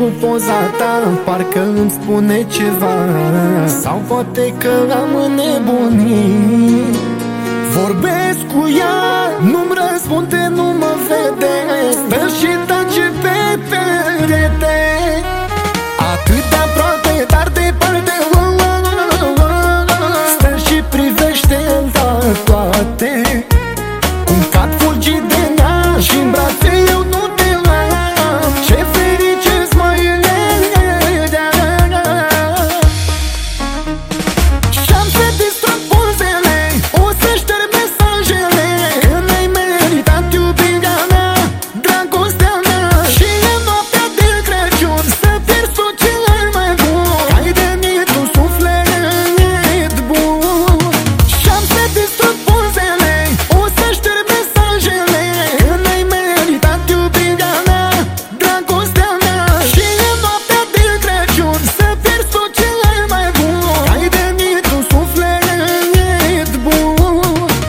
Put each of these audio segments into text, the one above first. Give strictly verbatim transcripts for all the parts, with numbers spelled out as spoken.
văzut poza ta, parcă îmi spune ceva. Sau poate că am înnebunit. Vorbesc cu ea, nu-mi răspunde, nu mă vede. Stă și tace pe perete, atât de aproape, dar departe. Stă și privește la toate, cum cad fulgi de nea și-n brațe eu nu te am. Ce ferice-s mai elea. Și-am să distrug pozele, o să șterg mesajele, că n-ai meritat iubirea mea, dragostea mea. Și în noaptea de Crăciun să pierzi tot ce ai mai bun, ai venit un suflet bun. Și-am să distrug pozele, o să șterg mesajele, că n-ai meritat iubirea mea, dragostea mea. Și în noaptea de Crăciun să pierzi tot ce ai mai bun, ai venit un suflet bun.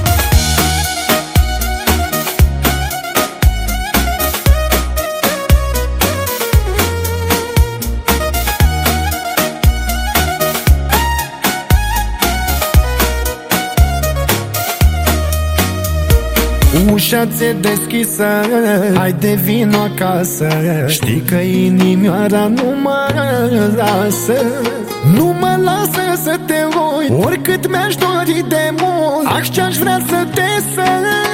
Ușa ți-e deschisă, hai de vino acasă. Știi că inimioara nu mă lasă, nu mă lasă să te uit, oricât mi-aș dori de mult. Aș ce-aș vrea să te sărut.